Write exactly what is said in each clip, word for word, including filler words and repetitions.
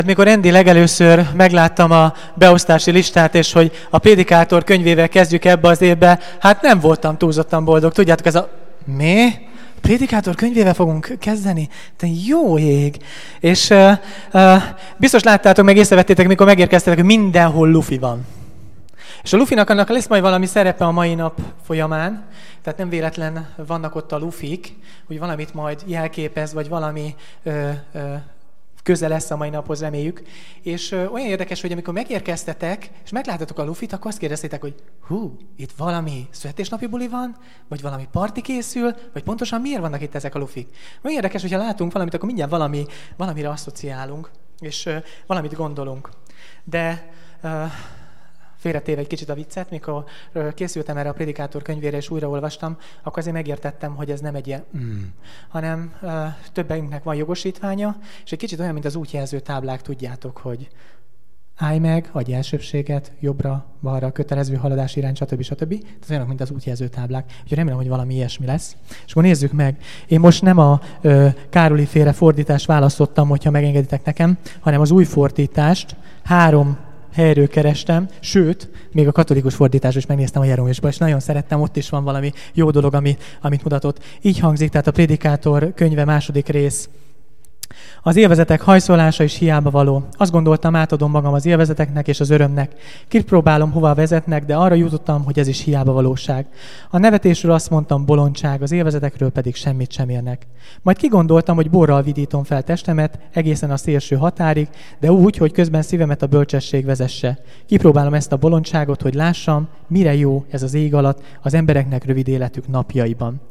Mikor Andy legelőször megláttam a beosztási listát, és hogy a Prédikátor könyvével kezdjük ebbe az évbe, hát nem voltam túlzottan boldog. Tudjátok, ez a... Mi? Prédikátor könyvével fogunk kezdeni? Te jó ég! És uh, uh, biztos láttátok, meg észrevettétek, mikor megérkeztetek, hogy mindenhol lufi van. És a lufinak annak lesz majd valami szerepe a mai nap folyamán, tehát nem véletlen vannak ott a lufik, hogy valamit majd jelképez, vagy valami... Uh, uh, közel lesz a mai naphoz, reméljük. És ö, olyan érdekes, hogy amikor megérkeztetek, és megláttatok a lufit, akkor azt kérdeztétek, hogy hú, itt valami születésnapi buli van, vagy valami parti készül, vagy pontosan miért vannak itt ezek a lufik. Olyan érdekes, hogyha látunk valamit, akkor mindjárt valami, valamire asszociálunk, és ö, valamit gondolunk. De... Ö, félretéve egy kicsit a viccet, mikor készültem erre a Prédikátor könyvére, és újraolvastam, akkor azért megértettem, hogy ez nem egy ilyen mm, hanem uh, többeinknek van jogosítványa, és egy kicsit olyan, mint az útjelző táblák, tudjátok, hogy állj meg, adj elsőbséget, jobbra, balra, kötelező haladás irány, stb. stb. Ez olyanok, mint az útjelző táblák. Úgyhogy remélem, hogy valami ilyesmi lesz. És akkor nézzük meg. Én most nem a ö, Károli féle fordítást választottam, hogyha megengeditek nekem, hanem az új fordítást, három helyről kerestem, sőt, még a katolikus fordításra is megnéztem a Jeromésba, és nagyon szerettem, ott is van valami jó dolog, ami, amit mutatott. Így hangzik, tehát a Prédikátor könyve második rész. Az élvezetek hajszolása is hiába való. Azt gondoltam, átadom magam az élvezeteknek és az örömnek. Kipróbálom, hova vezetnek, de arra jutottam, hogy ez is hiába valóság. A nevetésről azt mondtam, bolondság, az élvezetekről pedig semmit sem érnek. Majd kigondoltam, hogy borral vidítom fel testemet egészen a szélső határig, de úgy, hogy közben szívemet a bölcsesség vezesse. Kipróbálom ezt a bolondságot, hogy lássam, mire jó ez az ég alatt az embereknek rövid életük napjaiban.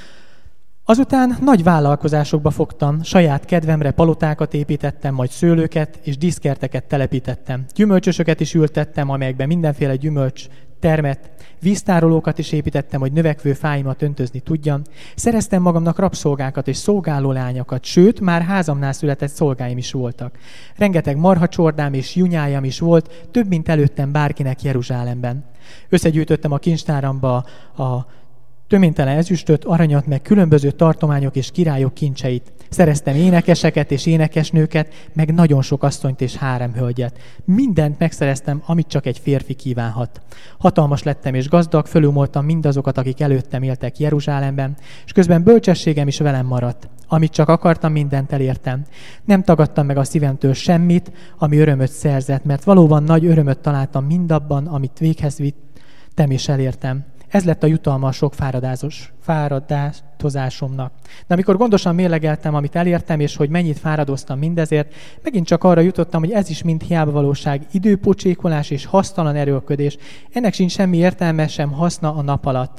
Azután nagy vállalkozásokba fogtam, saját kedvemre palotákat építettem, majd szőlőket és díszkerteket telepítettem. Gyümölcsösöket is ültettem, amelyekben mindenféle gyümölcs termett, víztárolókat is építettem, hogy növekvő fáimat öntözni tudjam. Szereztem magamnak rabszolgákat és szolgálólányokat, sőt, már házamnál született szolgáim is voltak. Rengeteg marhacsordám és junyájam is volt, több, mint előttem bárkinek Jeruzsálemben. Összegyűjtöttem a kincstáramba a töménytelen ezüstöt, aranyat, meg különböző tartományok és királyok kincseit. Szereztem énekeseket és énekesnőket, meg nagyon sok asszonyt és háremhölgyet. Mindent megszereztem, amit csak egy férfi kívánhat. Hatalmas lettem és gazdag, fölülmoltam mindazokat, akik előttem éltek Jeruzsálemben, és közben bölcsességem is velem maradt. Amit csak akartam, mindent elértem. Nem tagadtam meg a szívemtől semmit, ami örömöt szerzett, mert valóban nagy örömöt találtam mindabban, amit véghez vittem és elértem. Ez lett a jutalma a sok fáradázos, fáradozásomnak. De amikor gondosan mérlegeltem, amit elértem, és hogy mennyit fáradoztam mindezért, megint csak arra jutottam, hogy ez is mind hiába valóság, időpocsékolás és hasztalan erőlködés. Ennek sincs semmi értelme, sem haszna a nap alatt.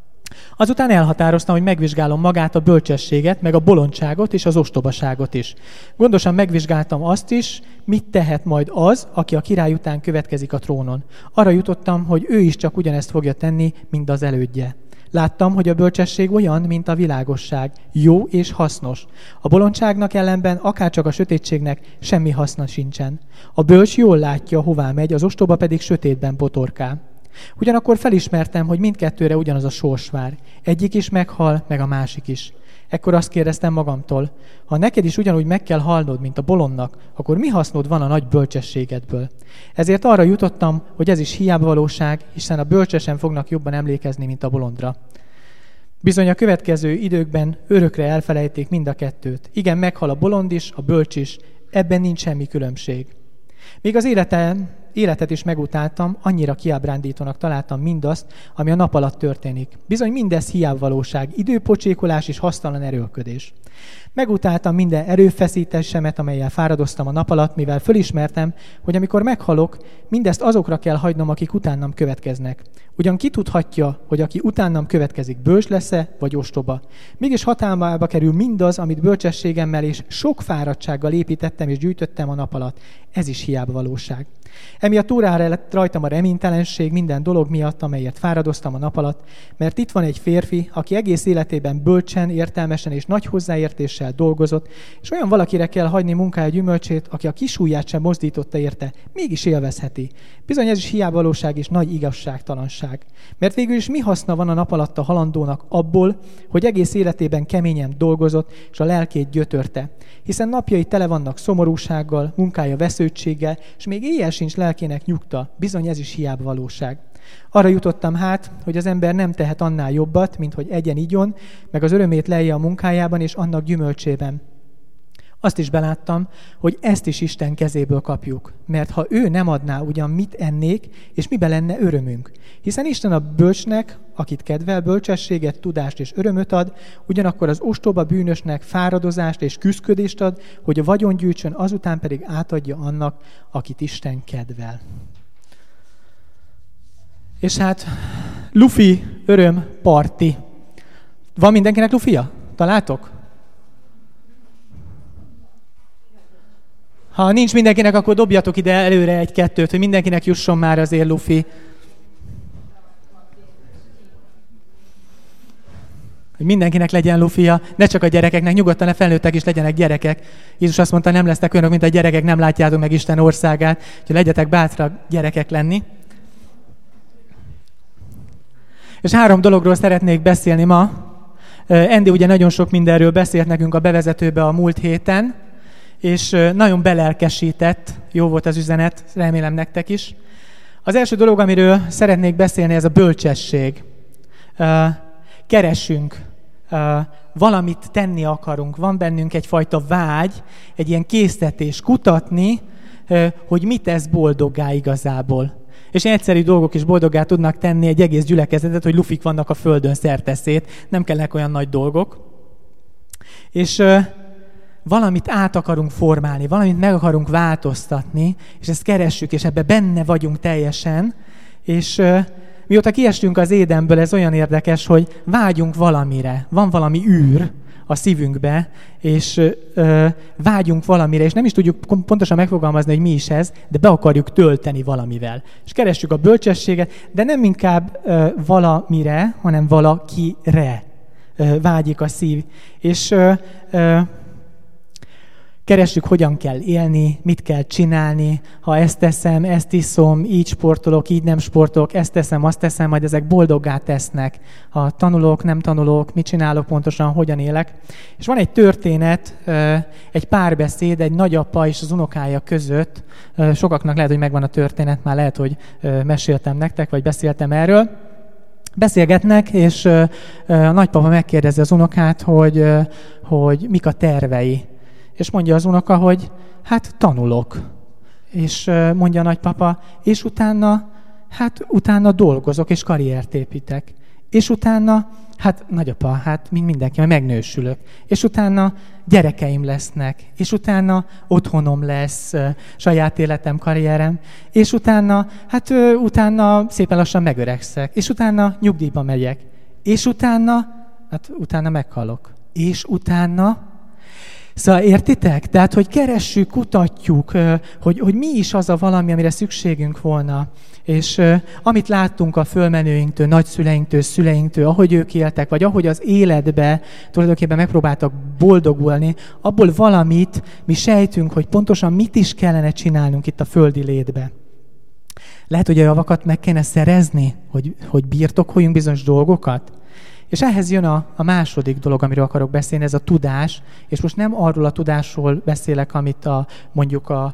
Azután elhatároztam, hogy megvizsgálom magát, a bölcsességet, meg a bolondságot és az ostobaságot is. Gondosan megvizsgáltam azt is, mit tehet majd az, aki a király után következik a trónon. Arra jutottam, hogy ő is csak ugyanezt fogja tenni, mint az elődje. Láttam, hogy a bölcsesség olyan, mint a világosság, jó és hasznos. A bolondságnak ellenben, akárcsak a sötétségnek semmi haszna sincsen. A bölcs jól látja, hová megy, az ostoba pedig sötétben botorkál. Ugyanakkor felismertem, hogy mindkettőre ugyanaz a sors vár. Egyik is meghal, meg a másik is. Ekkor azt kérdeztem magamtól, ha neked is ugyanúgy meg kell halnod, mint a bolondnak, akkor mi hasznod van a nagy bölcsességedből? Ezért arra jutottam, hogy ez is hiába valóság, hiszen a bölcsesen fognak jobban emlékezni, mint a bolondra. Bizony a következő időkben örökre elfelejték mind a kettőt. Igen, meghal a bolond is, a bölcs is, ebben nincs semmi különbség. Még az életem, életet is megutáltam, annyira kiábrándítónak találtam mindazt, ami a nap alatt történik. Bizony mindez hiába valóság, időpocsékolás és hasztalan erőlködés. Megutáltam minden erőfeszítésemet, amellyel fáradoztam a nap alatt, mivel fölismertem, hogy amikor meghalok, mindezt azokra kell hagynom, akik utánam következnek. Ugyan ki tudhatja, hogy aki utánam következik, bölcs lesz-e, vagy ostoba. Mégis hatalmába kerül mindaz, amit bölcsességemmel és sok fáradtsággal építettem és gyűjtöttem a nap alatt. Ez is hiába valóság. Emiatt órára lett rajtam a reménytelenség minden dolog miatt, amelyért fáradoztam a nap alatt, mert itt van egy férfi, aki egész életében bölcsen, értelmesen és nagy hozzáértéssel dolgozott, és olyan valakire kell hagyni munkája gyümölcsét, aki a kisujját sem mozdította érte, mégis élvezheti. Bizony ez is hiába valóság és nagy igazságtalanság. valóság. Mert végül is mi haszna van a nap alatt a halandónak abból, hogy egész életében keményen dolgozott, és a lelkét gyötörte. Hiszen napjai tele vannak szomorúsággal, munkája vesződtséggel, és még éjjel sincs lelkének nyugta. Bizony ez is hiába valóság. Arra jutottam hát, hogy az ember nem tehet annál jobbat, mint hogy egyen igyon, meg az örömét lelje a munkájában és annak gyümölcsében. Azt is beláttam, hogy ezt is Isten kezéből kapjuk, mert ha ő nem adná, ugyan mit ennék, és mibe lenne örömünk. Hiszen Isten a bölcsnek, akit kedvel, bölcsességet, tudást és örömöt ad, ugyanakkor az ostoba bűnösnek fáradozást és küszködést ad, hogy a vagyon gyűjtsön, azután pedig átadja annak, akit Isten kedvel. És hát lufi, öröm, parti. Van mindenkinek lufia? Találtok? Ha nincs mindenkinek, akkor dobjatok ide előre egy-kettőt, hogy mindenkinek jusson már azért lufi. Hogy mindenkinek legyen lufia, ne csak a gyerekeknek, nyugodtan a felnőttek is legyenek gyerekek. Jézus azt mondta, nem lesztek olyanok, mint a gyerekek, nem látjátok meg Isten országát, hogy legyetek bátrak gyerekek lenni. És három dologról szeretnék beszélni ma. Andy ugye nagyon sok mindenről beszélt nekünk a bevezetőbe a múlt héten, és nagyon belelkesített, jó volt az üzenet, remélem nektek is. Az első dolog, amiről szeretnék beszélni, ez a bölcsesség. Keresünk, valamit tenni akarunk, van bennünk egyfajta vágy, egy ilyen késztetés kutatni, hogy mit tesz boldoggá igazából. És egyszerű dolgok is boldoggá tudnak tenni egy egész gyülekezetet, hogy lufik vannak a földön szerteszét, nem kellnek olyan nagy dolgok. És valamit át akarunk formálni, valamit meg akarunk változtatni, és ezt keressük, és ebbe benne vagyunk teljesen. És mióta kiestünk az Édenből, ez olyan érdekes, hogy vágyunk valamire, van valami űr a szívünkbe, és ö, vágyunk valamire, és nem is tudjuk pontosan megfogalmazni, hogy mi is ez, de be akarjuk tölteni valamivel. És keressük a bölcsességet, de nem inkább ö, valamire, hanem valakire ö, vágyik a szív. És ö, ö, keressük, hogyan kell élni, mit kell csinálni, ha ezt teszem, ezt iszom, így sportolok, így nem sportolok, ezt teszem, azt teszem, majd ezek boldoggá tesznek. Ha tanulok, nem tanulok, mit csinálok pontosan, hogyan élek. És van egy történet, egy párbeszéd, egy nagyapa és az unokája között. Sokaknak lehet, hogy megvan a történet, már lehet, hogy meséltem nektek, vagy beszéltem erről. Beszélgetnek, és a nagypapa megkérdezi az unokát, hogy, hogy mik a tervei. És mondja az unoka, hogy hát tanulok. És mondja a nagypapa, és utána, hát utána dolgozok, és karriert építek. És utána, hát nagyapa, hát mint mindenki, mert megnősülök. És utána gyerekeim lesznek. És utána otthonom lesz, saját életem, karrierem. És utána, hát utána szépen lassan megöregszek. És utána nyugdíjba megyek. És utána, hát utána meghalok. És utána, szóval értitek? Tehát, hogy keressük, kutatjuk, hogy, hogy mi is az a valami, amire szükségünk volna. És uh, amit láttunk a fölmenőinktől, nagyszüleinktől, szüleinktől, ahogy ők éltek, vagy ahogy az életbe tulajdonképpen megpróbáltak boldogulni, abból valamit mi sejtünk, hogy pontosan mit is kellene csinálnunk itt a földi létbe. Lehet, hogy a javakat meg kéne szerezni, hogy, hogy birtokoljunk bizonyos dolgokat. És ehhez jön a, a második dolog, amiről akarok beszélni, ez a tudás, és most nem arról a tudásról beszélek, amit a, mondjuk a,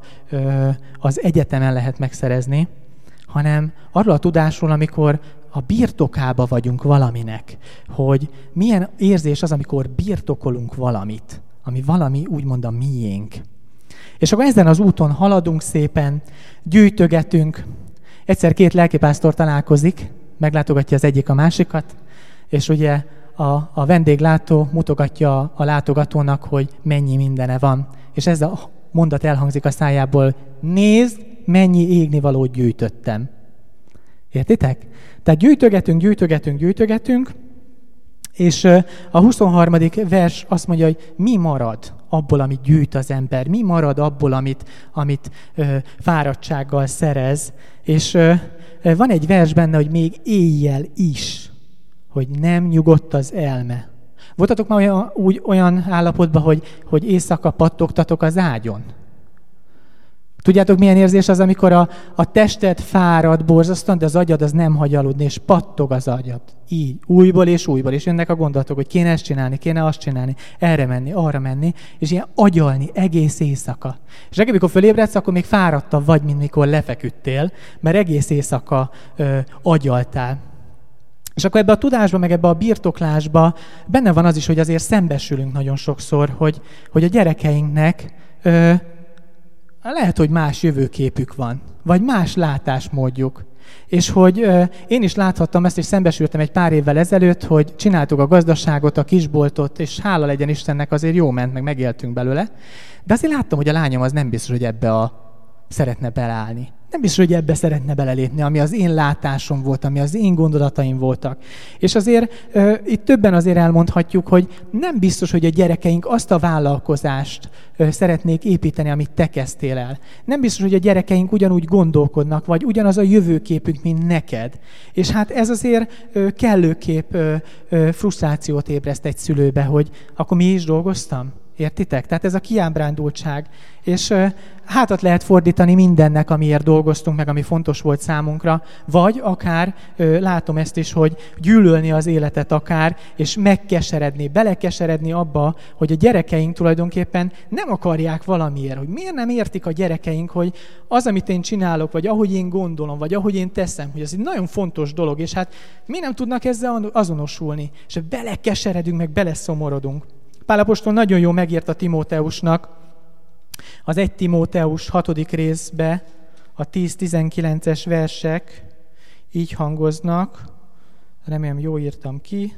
az egyetemen lehet megszerezni, hanem arról a tudásról, amikor a birtokába vagyunk valaminek, hogy milyen érzés az, amikor birtokolunk valamit, ami valami úgymond a miénk. És akkor ezen az úton haladunk szépen, gyűjtögetünk, egyszer két lelkipásztor találkozik, meglátogatja az egyik a másikat, és ugye a, a vendéglátó mutogatja a látogatónak, hogy mennyi mindene van. És ez a mondat elhangzik a szájából, nézd, mennyi égnivalót gyűjtöttem. Értitek? Tehát gyűjtögetünk, gyűjtögetünk, gyűjtögetünk, és a huszonharmadik vers azt mondja, hogy mi marad abból, amit gyűjt az ember, mi marad abból, amit, amit ö, fáradtsággal szerez. És ö, van egy vers benne, hogy még éjjel is, hogy nem nyugodt az elme. Voltatok már olyan, úgy, olyan állapotban, hogy, hogy éjszaka pattogtatok az ágyon? Tudjátok, milyen érzés az, amikor a, a tested fárad borzasztóan, de az agyad az nem hagy aludni, és pattog az agyad. Így, újból és újból, és jönnek a gondolatok, hogy kéne ezt csinálni, kéne azt csinálni, erre menni, arra menni, és ilyen agyalni egész éjszaka. És reggel, amikor fölébredsz, akkor még fáradtabb vagy, mint mikor lefeküdtél, mert egész éjszaka ö, agyaltál. És akkor ebbe a tudásba, meg ebbe a birtoklásba benne van az is, hogy azért szembesülünk nagyon sokszor, hogy, hogy a gyerekeinknek ö, lehet, hogy más jövőképük van, vagy más látásmódjuk. És hogy ö, én is láthattam ezt, és szembesültem egy pár évvel ezelőtt, hogy csináltuk a gazdaságot, a kisboltot, és hála legyen Istennek, azért jó ment, meg megéltünk belőle. De azért láttam, hogy a lányom az nem biztos, hogy ebbe a szeretne beleállni. Nem biztos, hogy ebbe szeretne belelépni, ami az én látásom volt, ami az én gondolataim voltak. És azért uh, itt többen azért elmondhatjuk, hogy nem biztos, hogy a gyerekeink azt a vállalkozást uh, szeretnék építeni, amit te kezdtél el. Nem biztos, hogy a gyerekeink ugyanúgy gondolkodnak, vagy ugyanaz a jövőképünk, mint neked. És hát ez azért uh, kellőképp uh, uh, frusztrációt ébreszt egy szülőbe, hogy akkor mi is dolgoztam? Értitek? Tehát ez a kiábrándultság. És uh, hátat lehet fordítani mindennek, amiért dolgoztunk, meg ami fontos volt számunkra, vagy akár uh, látom ezt is, hogy gyűlölni az életet akár, és megkeseredni, belekeseredni abba, hogy a gyerekeink tulajdonképpen nem akarják valamiért, hogy miért nem értik a gyerekeink, hogy az, amit én csinálok, vagy ahogy én gondolom, vagy ahogy én teszem, hogy ez egy nagyon fontos dolog, és hát mi nem tudnak ezzel azonosulni, és belekeseredünk, meg beleszomorodunk. Pál apostol nagyon jó megírta Timóteusnak az egy Timóteus hatodik részbe a tíz-tizenkilences versek így hangoznak, remélem jól írtam ki.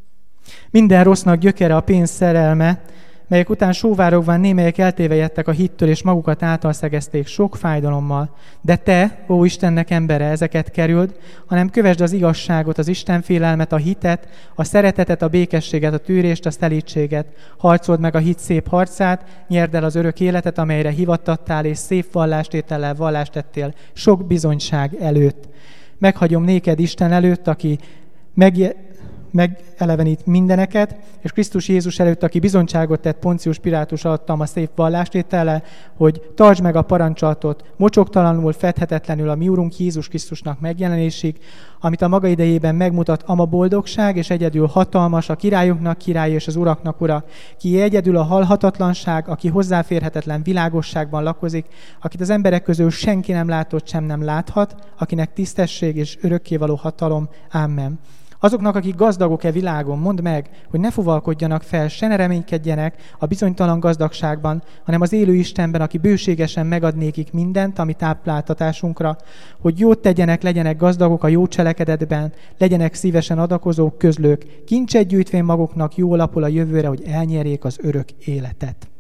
Minden rossznak gyökere a pénz szerelme, melyek után sóvárogván némelyek eltévejedtek a hittől, és magukat általszegezték sok fájdalommal. De te, ó Istennek embere, ezeket kerüld, hanem kövesd az igazságot, az Istenfélelmet, a hitet, a szeretetet, a békességet, a tűrést, a szelídséget. Harcold meg a hit szép harcát, nyerd el az örök életet, amelyre hivattattál, és szép vallástétellel vallást tettél sok bizonyság előtt. Meghagyom néked Isten előtt, aki meg megelevenít mindeneket, és Krisztus Jézus előtt, aki bizonyságot tett Poncius Pilátus alattam a szép vallástétellel, hogy tartsd meg a parancsolatot, mocsoktalanul, fedhetetlenül a mi Urunk Jézus Krisztusnak megjelenésig, amit a maga idejében megmutat ama boldogság, és egyedül hatalmas, a királyoknak király és az uraknak ura, ki egyedül a halhatatlanság, aki hozzáférhetetlen világosságban lakozik, akit az emberek közül senki nem látott, sem nem láthat, akinek tisztesség és örökkévaló hatalom. Amen. Azoknak, akik gazdagok-e világon, mondd meg, hogy ne fuvalkodjanak fel, se ne reménykedjenek a bizonytalan gazdagságban, hanem az élő Istenben, aki bőségesen megad nékik mindent, ami tápláltatásunkra, hogy jót tegyenek, legyenek gazdagok a jó cselekedetben, legyenek szívesen adakozók, közlők, kincset gyűjtvén maguknak jó alapul a jövőre, hogy elnyerjék az örök életet.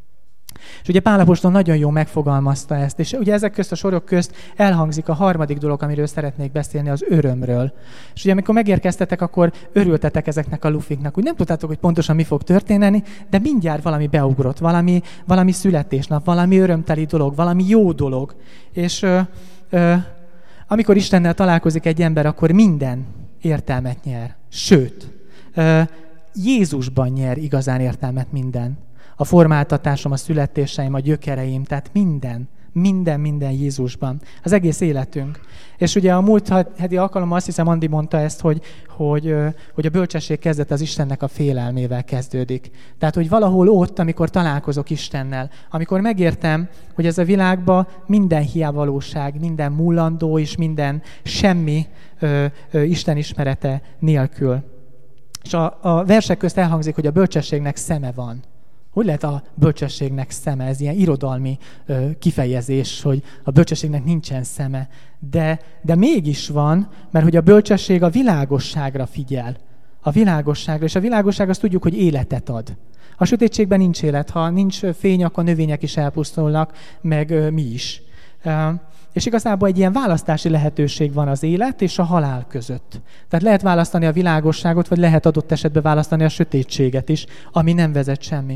És ugye Pál apostol nagyon jól megfogalmazta ezt, és ugye ezek közt a sorok közt elhangzik a harmadik dolog, amiről szeretnék beszélni, az örömről. És ugye amikor megérkeztetek, akkor örültetek ezeknek a lufiknak. Úgy nem tudtátok, hogy pontosan mi fog történni, de mindjárt valami beugrott, valami, valami születésnap, valami örömteli dolog, valami jó dolog. És ö, ö, amikor Istennel találkozik egy ember, akkor minden értelmet nyer. Sőt, ö, Jézusban nyer igazán értelmet minden. A formáltatásom, a születéseim, a gyökereim, tehát minden, minden, minden Jézusban. Az egész életünk. És ugye a múlt heti alkalommal azt hiszem, Andi mondta ezt, hogy, hogy, hogy a bölcsesség kezdet az Istennek a félelmével kezdődik. Tehát, hogy valahol ott, amikor találkozok Istennel, amikor megértem, hogy ez a világban minden hiávalóság, minden mullandó és minden semmi ö, ö, Isten ismerete nélkül. És a, a versek közt elhangzik, hogy a bölcsességnek szeme van. Hogy lehet a bölcsességnek szeme? Ez ilyen irodalmi ö, kifejezés, hogy a bölcsességnek nincsen szeme. De, de mégis van, mert hogy a bölcsesség a világosságra figyel. A világosságra. És a világosság azt tudjuk, hogy életet ad. A sötétségben nincs élet. Ha nincs fény, akkor a növények is elpusztulnak, meg ö, mi is. Ö, és igazából egy ilyen választási lehetőség van az élet és a halál között. Tehát lehet választani a világosságot, vagy lehet adott esetben választani a sötétséget is, ami nem vezet semmi.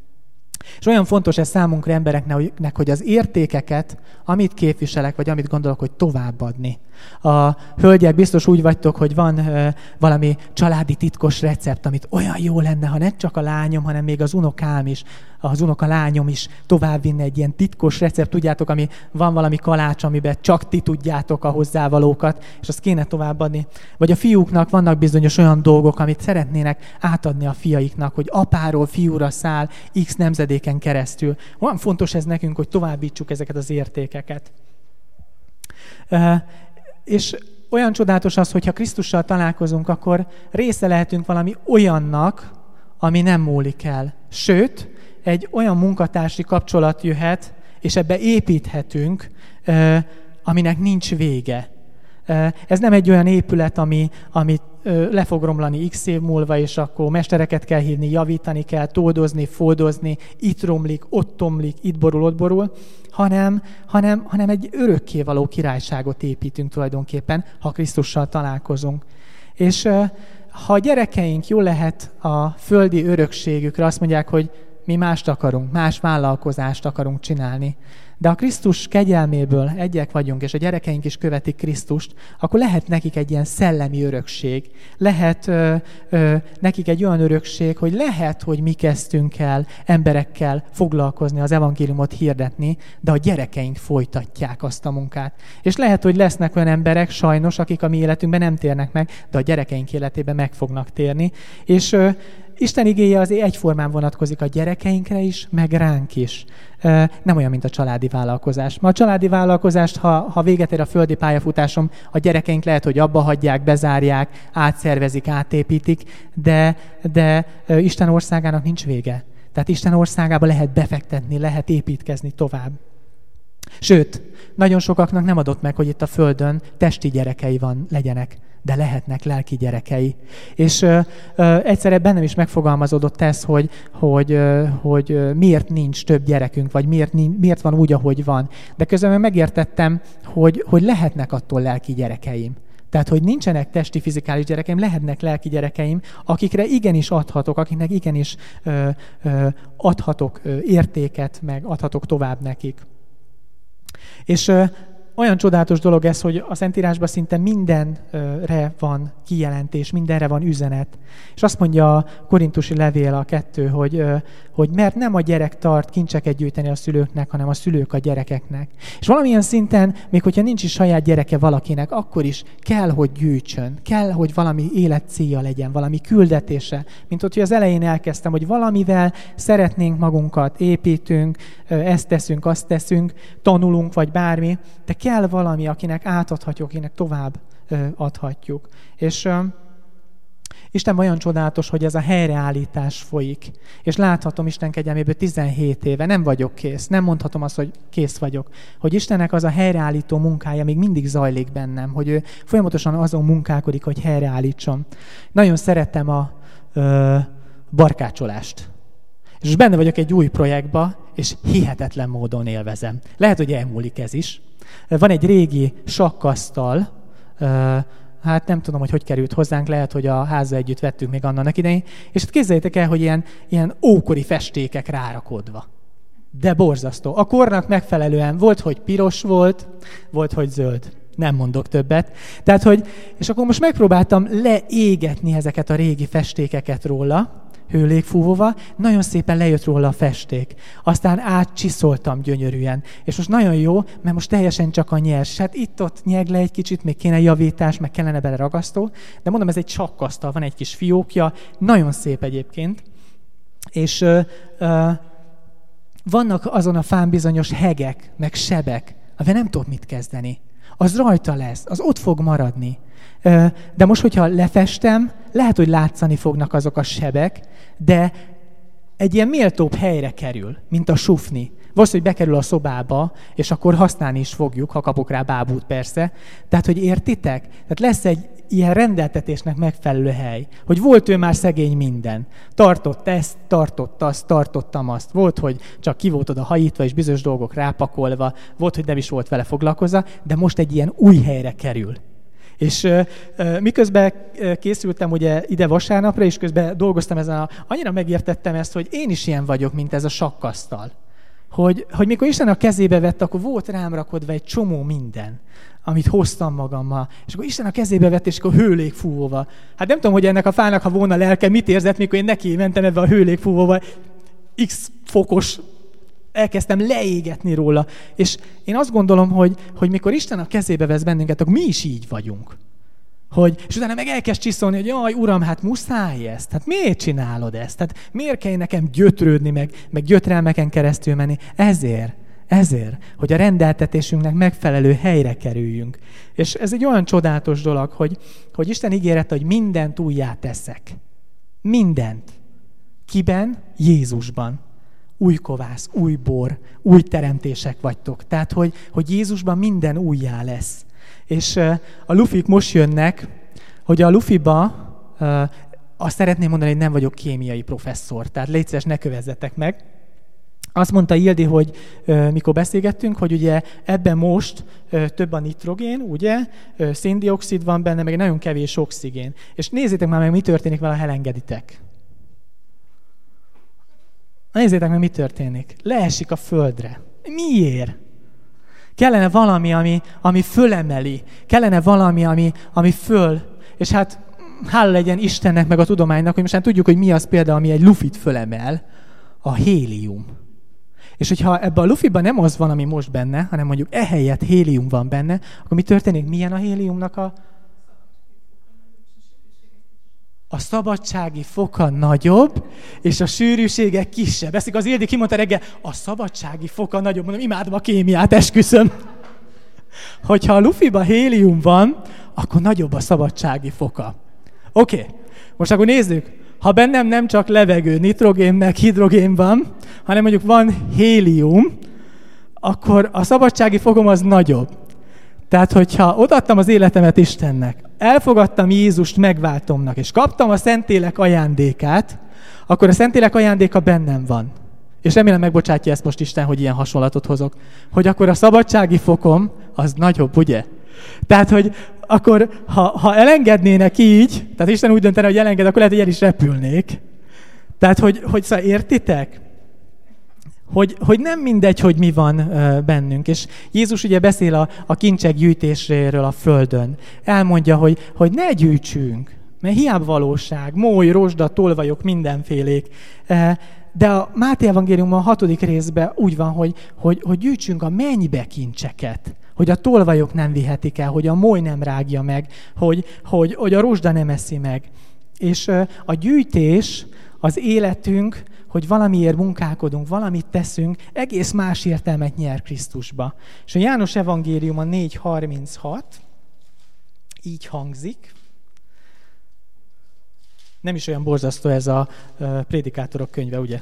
És olyan fontos ez számunkra embereknek, hogy az értékeket, amit képviselek, vagy amit gondolok, hogy továbbadni. A hölgyek biztos úgy vagytok, hogy van uh, valami családi titkos recept, amit olyan jó lenne, ha ne csak a lányom, hanem még az unokám is az unoka lányom is továbbvinne egy ilyen titkos recept, tudjátok, ami van valami kalács, amiben csak ti tudjátok a hozzávalókat, és azt kéne továbbadni. Vagy a fiúknak vannak bizonyos olyan dolgok, amit szeretnének átadni a fiaiknak, hogy apáról fiúra száll X nemzedéken keresztül. Olyan fontos ez nekünk, hogy továbbítsuk ezeket az értékeket. És olyan csodálatos az, hogyha Krisztussal találkozunk, akkor része lehetünk valami olyannak, ami nem múlik el. Sőt, egy olyan munkatársi kapcsolat jöhet, és ebbe építhetünk, aminek nincs vége. Ez nem egy olyan épület, ami, ami le fog romlani x év múlva, és akkor mestereket kell hívni, javítani kell, toldozni, foldozni, itt romlik, ott omlik, itt borul, ott borul, hanem, hanem, hanem egy örökkévaló királyságot építünk tulajdonképpen, ha Krisztussal találkozunk. És ha a gyerekeink jól lehet a földi örökségükre azt mondják, hogy mi mást akarunk, más vállalkozást akarunk csinálni, de a Krisztus kegyelméből egyek vagyunk, és a gyerekeink is követik Krisztust, akkor lehet nekik egy ilyen szellemi örökség. Lehet ö, ö, nekik egy olyan örökség, hogy lehet, hogy mi kezdtünk el emberekkel foglalkozni, az evangéliumot hirdetni, de a gyerekeink folytatják azt a munkát. És lehet, hogy lesznek olyan emberek, sajnos, akik a mi életünkben nem térnek meg, de a gyerekeink életében meg fognak térni. És ö, Isten igéje azért egyformán vonatkozik a gyerekeinkre is, meg ránk is. Nem olyan, mint a családi vállalkozás. Ma a családi vállalkozást, ha, ha véget ér a földi pályafutásom, a gyerekeink lehet, hogy abba hagyják, bezárják, átszervezik, átépítik, de, de Isten országának nincs vége. Tehát Isten országába lehet befektetni, lehet építkezni tovább. Sőt, nagyon sokaknak nem adott meg, hogy itt a Földön testi gyerekei van, legyenek, de lehetnek lelki gyerekei. És ö, ö, egyszerre bennem is megfogalmazódott ez, hogy, hogy, ö, hogy ö, miért nincs több gyerekünk, vagy miért, miért van úgy, ahogy van. De közben megértettem, hogy, hogy lehetnek attól lelki gyerekeim. Tehát, hogy nincsenek testi, fizikális gyerekeim, lehetnek lelki gyerekeim, akikre igenis adhatok, akiknek igenis ö, ö, adhatok ö, értéket, meg adhatok tovább nekik. És ö, olyan csodálatos dolog ez, hogy a Szentírásban szinte mindenre van kijelentés, mindenre van üzenet. És azt mondja a korintusi levél a kettő, hogy, hogy mert nem a gyerek tart kincseket gyűjteni a szülőknek, hanem a szülők a gyerekeknek. És valamilyen szinten, még hogyha nincs is saját gyereke valakinek, akkor is kell, hogy gyűjtsön. Kell, hogy valami életcélja legyen, valami küldetése. Mint hogy az elején elkezdtem, hogy valamivel szeretnénk magunkat, építünk, ezt teszünk, azt teszünk, tanulunk, vagy bármi, de kell valami, akinek átadhatjuk, akinek tovább adhatjuk. És Isten olyan csodálatos, hogy ez a helyreállítás folyik. És láthatom Isten kegyelméből tizenhét éve, nem vagyok kész, nem mondhatom azt, hogy kész vagyok. Hogy Istennek az a helyreállító munkája még mindig zajlik bennem, hogy ő folyamatosan azon munkálkodik, hogy helyreállítsam. Nagyon szeretem a ö, barkácsolást. És benne vagyok egy új projektba, és hihetetlen módon élvezem. Lehet, hogy elmúlik ez is. Van egy régi sakkasztal, hát nem tudom, hogy hogy került hozzánk, lehet, hogy a házzal együtt vettük még annak idején, és hát képzeljétek el, hogy ilyen, ilyen ókori festékek rárakodva. De borzasztó. A kornak megfelelően volt, hogy piros volt, volt, hogy zöld. Nem mondok többet. Tehát, hogy, és akkor most megpróbáltam leégetni ezeket a régi festékeket róla, hőlégfúvóval, nagyon szépen lejött róla a festék. Aztán átcsiszoltam gyönyörűen. És most nagyon jó, mert most teljesen csak a nyers. Hát itt-ott nyeg le egy kicsit, még kéne javítás, meg kellene bele ragasztó. De mondom, ez egy sakkasztal, van egy kis fiókja, nagyon szép egyébként. És ö, ö, vannak azon a fán bizonyos hegek, meg sebek, amivel nem tudok mit kezdeni. Az rajta lesz, az ott fog maradni. De most, hogyha lefestem, lehet, hogy látszani fognak azok a sebek, de egy ilyen méltóbb helyre kerül, mint a sufni. Valószínűleg bekerül a szobába, és akkor használni is fogjuk, ha kapok rá bábút persze. Tehát, hogy értitek? Tehát lesz egy ilyen rendeltetésnek megfelelő hely, hogy volt ő már szegény minden. Tartott ezt, tartott azt, tartottam azt. Volt, hogy csak ki volt oda hajítva, és bizonyos dolgok rápakolva. Volt, hogy nem is volt vele foglalkozva, de most egy ilyen új helyre kerül. És uh, miközben készültem ugye ide vasárnapra, és közben dolgoztam ezen, a, annyira megértettem ezt, hogy én is ilyen vagyok, mint ez a sakkasztal. Hogy, hogy mikor Isten a kezébe vett, akkor volt rám rakodva egy csomó minden, amit hoztam magammal. És akkor Isten a kezébe vett, és akkor hőlégfúvóval. Hát nem tudom, hogy ennek a fának, ha volna lelke, mit érzett, mikor én neki mentem ebbe a hőlégfúvóval. X fokos, elkezdtem leégetni róla. És én azt gondolom, hogy, hogy mikor Isten a kezébe vesz bennünket, akkor mi is így vagyunk. Hogy, és utána meg elkezd csiszolni, hogy jaj, uram, hát muszáj ezt, hát miért csinálod ezt? Hát miért kell nekem gyötrődni, meg, meg gyötrelmeken keresztül menni? Ezért, ezért, hogy a rendeltetésünknek megfelelő helyre kerüljünk. És ez egy olyan csodálatos dolog, hogy, hogy Isten ígérete, hogy mindent újjá teszek. Mindent. Kiben? Jézusban. Új kovász, új bor, új teremtések vagytok. Tehát, hogy, hogy Jézusban minden újjá lesz. És uh, a lufik most jönnek, hogy a lufiba uh, azt szeretném mondani, hogy nem vagyok kémiai professzor, tehát légy szíves, ne kövezzetek meg. Azt mondta Ildi, hogy uh, mikor beszélgettünk, hogy ugye ebben most uh, több a nitrogén, ugye, uh, széndioxid van benne, meg nagyon kevés oxigén. És nézzétek már meg, mi történik vele, ha elengeditek. Nézzétek meg, mi történik. Leesik a földre. Miért? Kellene valami, ami, ami fölemeli. Kellene valami, ami, ami föl. És hát hála legyen Istennek, meg a tudománynak, hogy most már tudjuk, hogy mi az például, ami egy lufit fölemel. A hélium. És hogyha ebben a lufiban nem az van, ami most benne, hanem mondjuk ehelyett hélium van benne, akkor mi történik? Milyen a héliumnak a... A szabadsági foka nagyobb, és a sűrűsége kisebb. Ezt az Ildi kimondta reggel, a szabadsági foka nagyobb. Mondom, imádom a kémiát, esküszöm. Hogyha a lufiban hélium van, akkor nagyobb a szabadsági foka. Oké, okay. Most akkor nézzük. Ha bennem nem csak levegő, nitrogén meg hidrogén van, hanem mondjuk van hélium, akkor a szabadsági fokom az nagyobb. Tehát, hogyha odaadtam az életemet Istennek, elfogadtam Jézust megváltomnak, és kaptam a Szentlélek ajándékát, akkor a Szentlélek ajándéka bennem van. És remélem megbocsátja ezt most Isten, hogy ilyen hasonlatot hozok. Hogy akkor a szabadsági fokom az nagyobb, ugye? Tehát, hogy akkor, ha, ha elengednének így, tehát Isten úgy döntene, hogy elenged, akkor lehet, hogy el is repülnék. Tehát, hogy, hogy szóval értitek? Hogy, hogy nem mindegy, hogy mi van uh, bennünk. És Jézus ugye beszél a, a kincsek gyűjtéséről a földön. Elmondja, hogy, hogy ne gyűjtsünk, mert hiába valóság, mój, rozsda, tolvajok, mindenfélék. Uh, de a Máté evangéliumban a hatodik részben úgy van, hogy, hogy, hogy gyűjtsünk a mennybe kincseket. Hogy a tolvajok nem vihetik el, hogy a mój nem rágja meg, hogy, hogy, hogy a rozsda nem eszi meg. És uh, a gyűjtés, az életünk, hogy valamiért munkálkodunk, valamit teszünk, egész más értelmet nyer Krisztusba. És a János evangélium a négy harminchat így hangzik. Nem is olyan borzasztó ez a uh, prédikátorok könyve, ugye?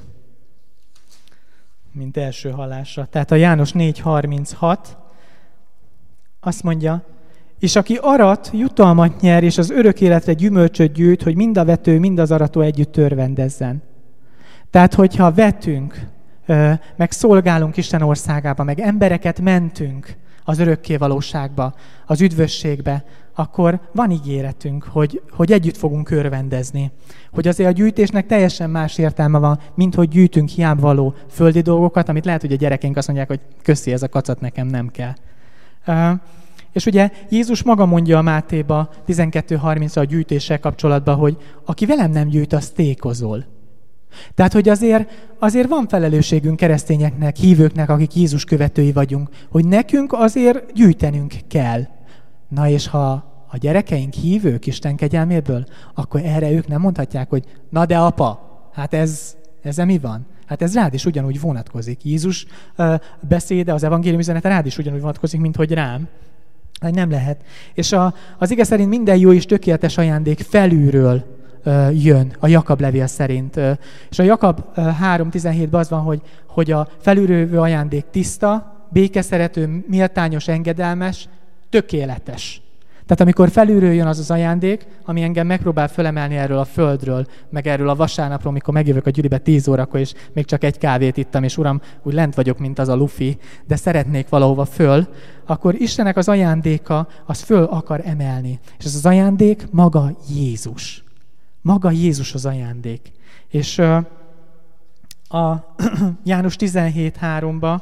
Mint első hallásra. Tehát a János négy harminchat azt mondja, és aki arat, jutalmat nyer, és az örök életre gyümölcsöt gyűjt, hogy mind a vető, mind az arató együtt örvendezzen. Tehát, hogyha vetünk, meg szolgálunk Isten országába, meg embereket mentünk az örökké valóságba, az üdvösségbe, akkor van ígéretünk, hogy, hogy együtt fogunk örvendezni. Hogy azért a gyűjtésnek teljesen más értelme van, mint hogy gyűjtünk hiába való földi dolgokat, amit lehet, hogy a gyerekeink azt mondják, hogy köszi, ez a kacat nekem nem kell. És ugye Jézus maga mondja a Mátéba tizenkettő harmincra a gyűjtéssel kapcsolatban, hogy aki velem nem gyűjt, az tékozol. Tehát, hogy azért, azért van felelősségünk keresztényeknek, hívőknek, akik Jézus követői vagyunk, hogy nekünk azért gyűjtenünk kell. Na és ha a gyerekeink hívők Isten kegyelméből, akkor erre ők nem mondhatják, hogy na de apa, hát ez, ezzel mi van? Hát ez rád is ugyanúgy vonatkozik. Jézus uh, beszéde, az evangélium üzenete rád is ugyanúgy vonatkozik, mint hogy rám. Hát nem lehet. És a, az ige szerint minden jó és tökéletes ajándék felülről jön a Jakab levél szerint. És a Jakab három tizenhétben az van, hogy, hogy a felülről ajándék tiszta, békeszerető, méltányos, engedelmes, tökéletes. Tehát amikor felülről jön az az ajándék, ami engem megpróbál fölemelni erről a földről, meg erről a vasárnapról, amikor megjövök a gyülibe tíz órakor, és még csak egy kávét ittam, és uram, úgy lent vagyok, mint az a lufi, de szeretnék valahova föl, akkor Istennek az ajándéka, az föl akar emelni. És ez az ajándék maga Jézus. Maga Jézus az ajándék. És uh, a János tizenhét háromban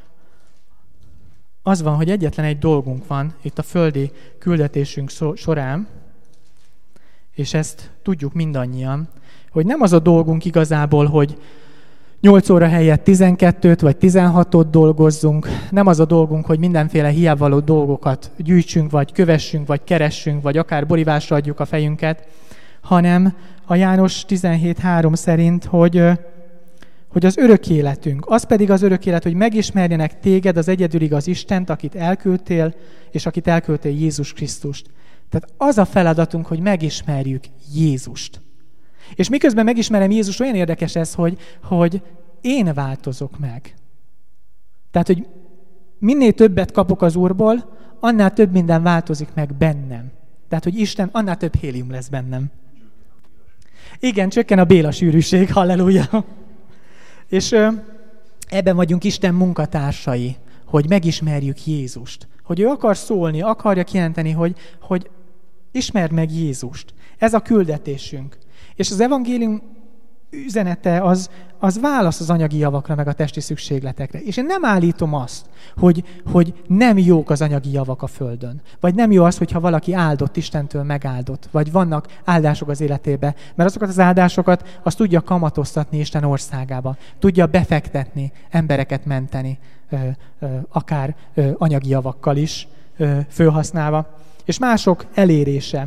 az van, hogy egyetlen egy dolgunk van itt a földi küldetésünk során, és ezt tudjuk mindannyian, hogy nem az a dolgunk igazából, hogy nyolc óra helyett tizenkettőt vagy tizenhatot dolgozzunk. Nem az a dolgunk, hogy mindenféle hiányvaló dolgokat gyűjtsünk, vagy kövessünk, vagy keressünk, vagy akár borívásra adjuk a fejünket, hanem a János tizenhét három szerint, hogy, hogy az örök életünk, az pedig az örök élet, hogy megismerjenek téged, az egyedül igaz Istent, akit elküldtél, és akit elküldtél, Jézus Krisztust. Tehát az a feladatunk, hogy megismerjük Jézust. És miközben megismerem Jézus, olyan érdekes ez, hogy, hogy én változok meg. Tehát, hogy minél többet kapok az Úrból, annál több minden változik meg bennem. Tehát, hogy Isten, annál több hélium lesz bennem. Igen, csökken a béla sűrűség, halleluja. És ö, ebben vagyunk Isten munkatársai, hogy megismerjük Jézust. Hogy ő akar szólni, akarja kijelenteni, hogy, hogy ismerd meg Jézust. Ez a küldetésünk. És az evangélium üzenete az, az válasz az anyagi javakra, meg a testi szükségletekre. És én nem állítom azt, hogy, hogy nem jók az anyagi javak a földön. Vagy nem jó az, hogyha valaki áldott, Istentől megáldott. Vagy vannak áldások az életébe. Mert azokat az áldásokat azt tudja kamatoztatni Isten országába. Tudja befektetni, embereket menteni, ö, ö, akár ö, anyagi javakkal is ö, fölhasználva. És mások elérése.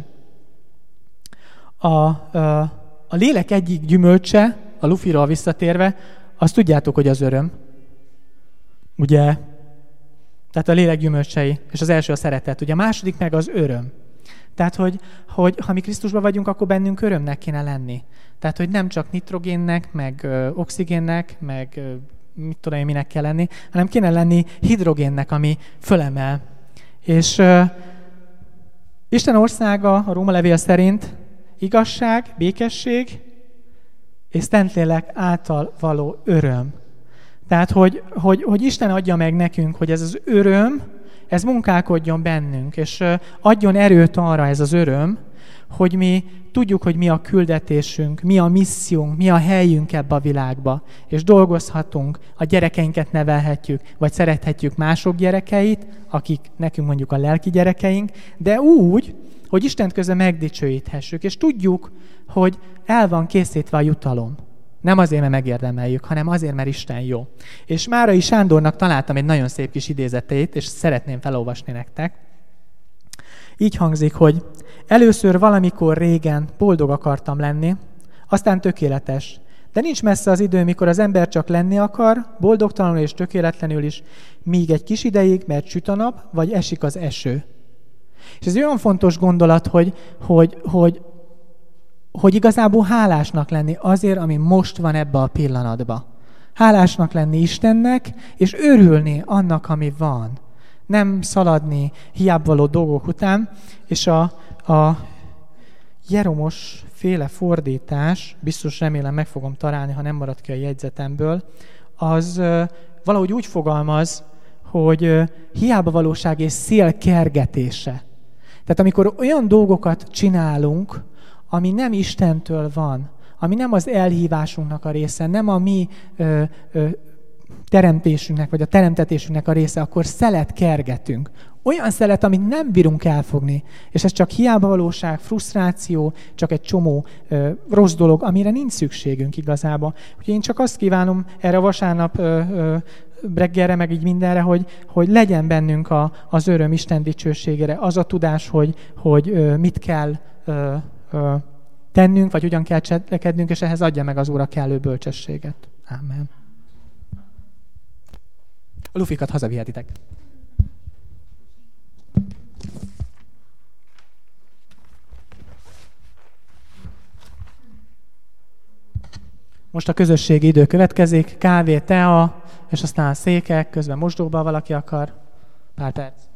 A, ö, a lélek egyik gyümölcse, a lufiról visszatérve, azt tudjátok, hogy az öröm. Ugye? Tehát a lélek gyümölcsei, és az első a szeretet. Ugye a második meg az öröm. Tehát, hogy, hogy ha mi Krisztusban vagyunk, akkor bennünk örömnek kéne lenni. Tehát, hogy nem csak nitrogénnek, meg ö, oxigénnek, meg ö, mit tudom én, minek kell lenni, hanem kéne lenni hidrogénnek, ami fölemel. És ö, Isten országa a Róma levél szerint igazság, békesség és Szentlélek által való öröm. Tehát, hogy, hogy, hogy Isten adja meg nekünk, hogy ez az öröm, ez munkálkodjon bennünk, és adjon erőt arra ez az öröm, hogy mi tudjuk, hogy mi a küldetésünk, mi a missziónk, mi a helyünk ebbe a világba, és dolgozhatunk, a gyerekeinket nevelhetjük, vagy szerethetjük mások gyerekeit, akik nekünk mondjuk a lelki gyerekeink, de úgy, hogy Istent közben megdicsőíthessük, és tudjuk, hogy el van készítve a jutalom. Nem azért, mert megérdemeljük, hanem azért, mert Isten jó. És Márai Sándornak találtam egy nagyon szép kis idézetét, és szeretném felolvasni nektek. Így hangzik, hogy először valamikor régen boldog akartam lenni, aztán tökéletes. De nincs messze az idő, mikor az ember csak lenni akar, boldogtalanul és tökéletlenül is, míg egy kis ideig, mert süt a nap, vagy esik az eső. És ez egy olyan fontos gondolat, hogy, hogy, hogy, hogy igazából hálásnak lenni azért, ami most van ebbe a pillanatban. Hálásnak lenni Istennek, és örülni annak, ami van. Nem szaladni hiába való dolgok után, és a, a Jeromos féle fordítás, biztos remélem meg fogom találni, ha nem marad ki a jegyzetemből, az valahogy úgy fogalmaz, hogy hiába valóság és szél kergetése. Tehát amikor olyan dolgokat csinálunk, ami nem Istentől van, ami nem az elhívásunknak a része, nem a mi ö, ö, teremtésünknek, vagy a teremtetésünknek a része, akkor szelet kergetünk. Olyan szelet, amit nem bírunk elfogni. És ez csak hiába valóság, frusztráció, csak egy csomó ö, rossz dolog, amire nincs szükségünk igazából. Úgyhogy én csak azt kívánom erre a vasárnap ö, ö, reggelre, meg így mindenre, hogy, hogy legyen bennünk a, az öröm Isten dicsőségére, az a tudás, hogy, hogy ö, mit kell ö, ö, tennünk, vagy hogyan kell cselekednünk, és ehhez adja meg az Úr a kellő bölcsességet. Ámen. A lufikat hazavihetitek. Most a közösségi idő következik, kávé, tea, és aztán a székek, közben mosdóba valaki akar. Pár perc.